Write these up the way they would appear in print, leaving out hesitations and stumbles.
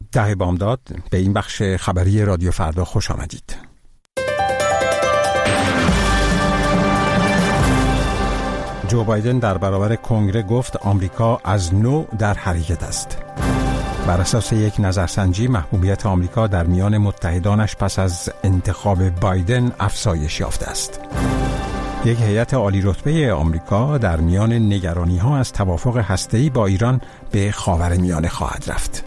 10 بامداد به این بخش خبری رادیو فردا خوش آمدید. جو بایدن در برابر کنگره گفت آمریکا از نو در حرکت است. بر اساس یک نظرسنجی محبوبیت آمریکا در میان متحدانش پس از انتخاب بایدن افزایش یافته است. یک هیئت عالی رتبه آمریکا در میان نگرانی‌ها از توافق هسته‌ای با ایران به خاورمیانه خواهد رفت.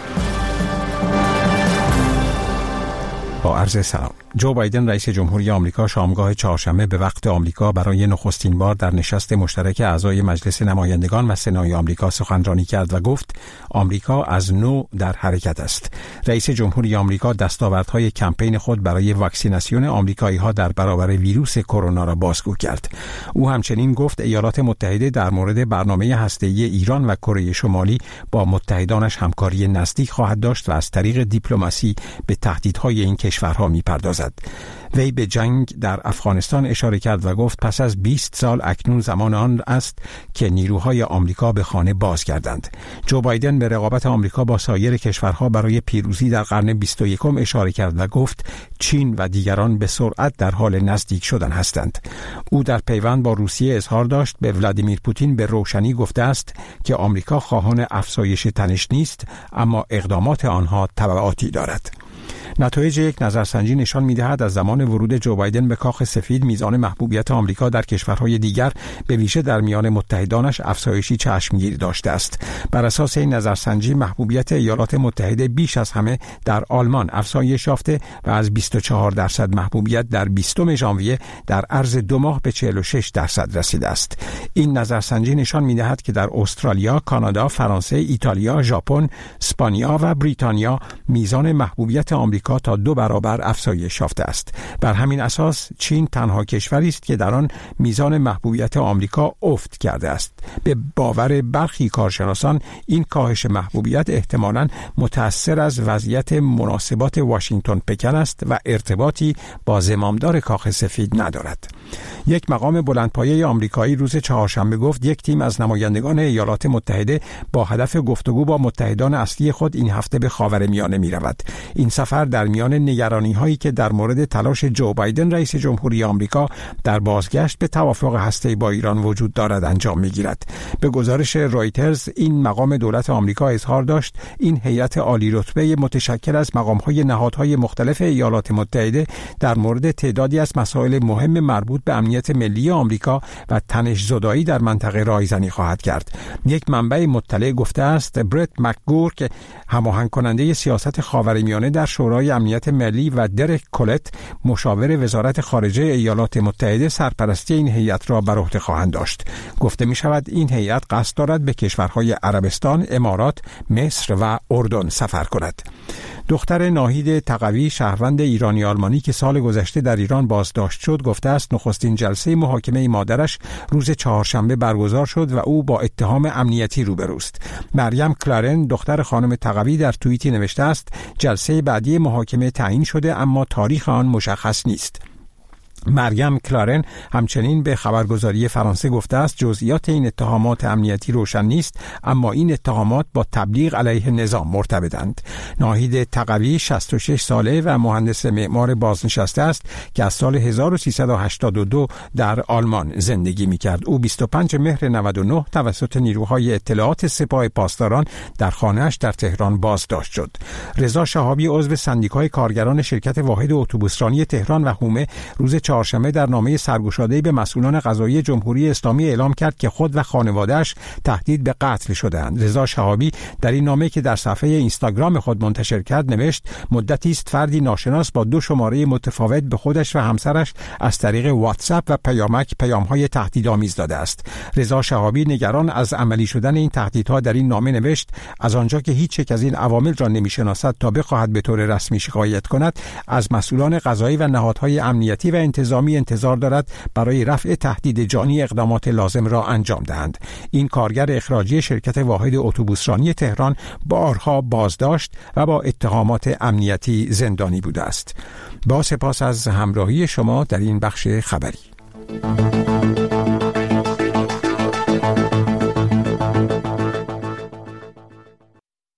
با عرض سلام. جو بایدن رئیس جمهوری آمریکا شامگاه چهارشنبه به وقت آمریکا برای نخستین بار در نشست مشترک اعضای مجلس نمایندگان و سنای آمریکا سخنرانی کرد و گفت آمریکا از نو در حرکت است. رئیس جمهوری آمریکا دستاوردهای کمپین خود برای واکسیناسیون آمریکایی‌ها در برابر ویروس کرونا را بازگو کرد. او همچنین گفت ایالات متحده در مورد برنامه هسته‌ای ایران و کره شمالی با متحدانش همکاری نزدیک خواهد داشت و از طریق دیپلماسی به تهدیدهای این کشورها می‌پردازد. وی به جنگ در افغانستان اشاره کرد و گفت پس از 20 سال اکنون زمان آن است که نیروهای آمریکا به خانه بازگردند. جو بایدن به رقابت آمریکا با سایر کشورها برای پیروزی در قرن 21 اشاره کرد و گفت چین و دیگران به سرعت در حال نزدیک شدن هستند. او در پیوند با روسیه اظهار داشت به ولادیمیر پوتین به روشنی گفته است که آمریکا خواهان افزایش تنش نیست، اما اقدامات آنها تبعاتی دارد. نتایج یک نظرسنجی نشان می‌دهد از زمان ورود جو بایدن به کاخ سفید میزان محبوبیت آمریکا در کشورهای دیگر به ویژه در میان متحدانش افزایشی چشمگیر داشته است. بر اساس این نظرسنجی محبوبیت ایالات متحده بیش از همه در آلمان افزایش یافته و از 24% محبوبیت در 20 ژانویه در عرض 2 ماه به 46% رسیده است. این نظرسنجی نشان می‌دهد که در استرالیا، کانادا، فرانسه، ایتالیا، ژاپن، اسپانیا و بریتانیا میزان محبوبیت آمریکا تا 2 برابر افزایش یافته است. بر همین اساس چین تنها کشوری است که در آن میزان محبوبیت آمریکا افت کرده است. به باور برخی کارشناسان این کاهش محبوبیت احتمالاً متأثر از وضعیت مناسبات واشنگتن پکن است و ارتباطی با زمامدار کاخ سفید ندارد. یک مقام بلندپایه آمریکایی روز چهارشنبه گفت یک تیم از نمایندگان ایالات متحده با هدف گفتگو با متحدان اصلی خود این هفته به خاورمیانه می‌رود. این سفر در میان نگرانی‌هایی که در مورد تلاش جو بایدن رئیس جمهوری آمریکا در بازگشت به توافق هسته‌ای با ایران وجود دارد انجام می‌گیرد. به گزارش رایترز این مقام دولت آمریکا اظهار داشت این هیئت عالی رتبه متشکل از مقام‌های نهادهای مختلف ایالات متحده در مورد تعدادی از مسائل مهم مربوط به امنیت ملی آمریکا و تنش زدایی در منطقه رایزنی خواهد کرد. یک منبع مطلع گفته است برت مکگور که هماهنگ کننده سیاست خاورمیانه در شورای امنیت ملی و درک کولت مشاور وزارت خارجه ایالات متحده سرپرستی این هیئت را بر عهده خواهند داشت. گفته می شود این هیئت قصد دارد به کشورهای عربستان، امارات، مصر و اردن سفر کند. دختر ناهید تقوی شهروند ایرانی آلمانی که سال گذشته در ایران بازداشت شد گفته است نخستین جلسه محاکمه مادرش روز چهارشنبه برگزار شد و او با اتهام امنیتی روبروست. مریم کلارن دختر خانم تقوی در توییتی نوشته است جلسه بعدی محاکمه تعیین شده اما تاریخ آن مشخص نیست. مریم کلارن همچنین به خبرگزاری فرانسه گفته است جزئیات این اتهامات امنیتی روشن نیست اما این اتهامات با تبلیغ علیه نظام مرتبطند. ناهید تقوی 66 ساله و مهندس معمار بازنشسته است که از سال 1382 در آلمان زندگی می‌کرد. او 25 مهر 99 توسط نیروهای اطلاعات سپاه پاسداران در خانه‌اش در تهران بازداشت شد. رضا شهابی عضو سندیکای کارگران شرکت واحد اتوبوسرانی تهران و حومه روز چهارشنبه در نامه سرگشاده‌ای به مسئولان قضایی جمهوری اسلامی اعلام کرد که خود و خانواده‌اش تهدید به قتل شده‌اند. رضا شهابی در این نامه که در صفحه اینستاگرام خود منتشر کرد نوشت مدتی است فردی ناشناس با 2 شماره متفاوت به خودش و همسرش از طریق واتساپ و پیامک پیام‌های تهدیدآمیز داده است. رضا شهابی نگران از عملی شدن این تهدیدها در این نامه نوشت از آنجا که هیچ یک از این عوامل را نمی‌شناسد تا بخواهد به طور رسمی شکایت کند از مسئولان قضایی و نهادهای امنیتی و انتظامی انتظار دارد برای رفع تهدید جانی اقدامات لازم را انجام دهند. این کارگر اخراجی شرکت واحد اتوبوسرانی تهران بارها بازداشت و با اتهامات امنیتی زندانی بوده است. با سپاس از همراهی شما در این بخش خبری.